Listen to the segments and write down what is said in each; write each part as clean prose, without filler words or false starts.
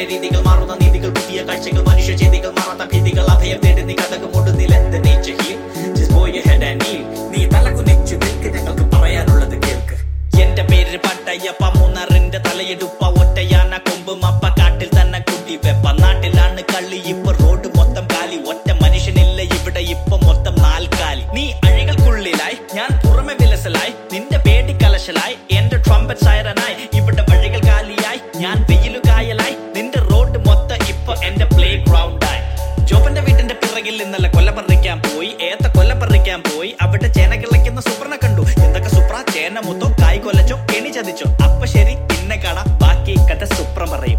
കാട്ടിലെ രീതികൾ മാറുന്ന നീതികൾ പുതിയ കാഴ്ചകൾ മനുഷ്യ ചെയ്തികൾ മാറാത്ത ഭീതികൾ അഭയം തേടി നീ കഥക് മുടുന്നിൽ എന്ത് nature heal just go ahead and kneel നീ തലകുനിച്ചു നിൽക്ക് ഞങ്ങൾക്ക് പറയാനുള്ളത് കേൾക്ക് എന്റെ പേര് പട്ടയ്യപ്പ മൂന്നാറിന്റെ തലയെടുപ്പ ഒറ്റയാന കൊമ്പ് മപ്പ കാട്ടിൽ തന്നെ കുട്ടി വെപ്പ നാട്ടിലാണ് കളി ഇപ്പൊ റോഡ് മൊത്തം കാലി ഒറ്റ മനുഷ്യനില്ല ഇവിടെ ഇപ്പൊ മൊത്തം നാൽക്കാലി നീ അഴികൾക്കുള്ളിലായി ഞാൻ പുറമെ വിലസലായി നിന്റെ പേടി കലശലായി എന്റെ ട്രംപറ്റ് സൈറനായി ഇവിടെ വഴികൾ കാലിയായി ഞാൻ വെയിലുകായലായി നിന്റെ റോഡ് മൊത്തം ഇപ്പൊ എന്റെ പ്ലേ ഗ്രൗണ്ടായി ജോപ്പന്റെ വീട്ടിന്റെ പിറകിൽ ഇന്നലെ കൊല്ല പറിക്കാൻ പോയി ഏത്ത കൊല്ല പറിക്കാൻ പോയി അവിടെ ചേന കിളയ്ക്കുന്ന സുപ്രനെ കണ്ടു എന്തൊക്കെ സുപ്ര ചേന മുത്തോ കായ് കൊലച്ചോ കെണി ചതിച്ചോ അപ്പൊ ശരി പിന്നെ കാണാം ബാക്കി കഥ സുപ്ര പറയും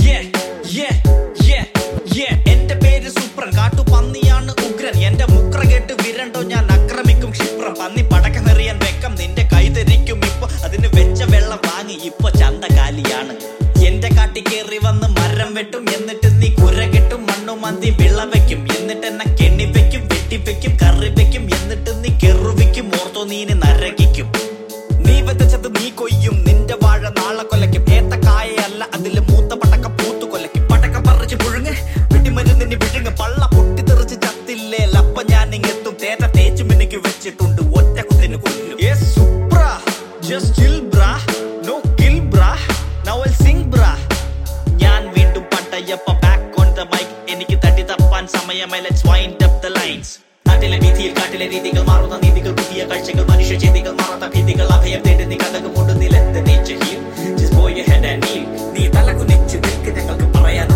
എന്റെ പേര് സുപ്രൻ കാട്ടു പന്നിയാണ് ഉഗ്രൻ എന്റെ മുക്ര കേട്ട് വിരണ്ടോ ഞാൻ ആക്രമിക്കും ക്ഷിപ്രം പന്നി പടക്കമെറിയാൻ വെക്കം നിന്റെ കൈതരിക്കും ഇപ്പൊ അതിന് വെച്ച വെള്ളം വാങ്ങി ഇപ്പൊ ചന്ത കാലിയാണ് എന്റെ കാട്ടി കേറി വന്ന് മരം വെട്ടും എന്നിട്ട് നീ കുര കെട്ടും മണ്ണു മന്തി വിളവെക്കും എന്നിട്ട് എന്നെ കെണ്ണി വെക്കും വെട്ടിവെക്കും കറി വെക്കും എന്നിട്ട് നീ കെറുവിക്കും ഓർത്തോ നീന് നരകിക്കും നീ വെച്ചത് നീ കൊയ്യും നിന്റെ വാഴ നാളെ കൊലയ്ക്കും ഏത്ത കായയല്ല അതില് മൂത്ത പടക്ക പൂത്തു കൊലയ്ക്കും പടക്ക പറിച്ച് പുഴുങ്ങ് വെട്ടിമരുന്നിന് വിഴുങ്ങ് പള്ള പൊട്ടിത്തെറിച്ച് ചത്തില്ലേ അപ്പൊ ഞാൻ ഇങ്ങെത്തും തേറ്റ തേച്ചും എനിക്ക് വെച്ചിട്ടുണ്ട് ഒറ്റ കുത്തിന് കൊല്ലും just chill bra no kill bra now I'll sing bra ഞാൻ വീണ്ടും പട്ടയ്യപ്പ back on the mic എനിക്ക് തട്ടി തപ്പാൻ സമയമായി let's wind up the lines നാട്ടിലെ വീതിയിൽ കാട്ടിലെ രീതികൾ മാറുന്ന നീതികൾ പുതിയ കാഴ്ചകൾ മനുഷ്യ ചെയ്തികൾ മാറാത്ത ഭീതികൾ അഭയം തേടി നീ കഥക് മുടുന്നിൽ എന്ത് nature heal just go ahead and kneel നീ തലകുനിച്ചു നിൽക്ക് ഞങ്ങൾക്ക് പറയാൻ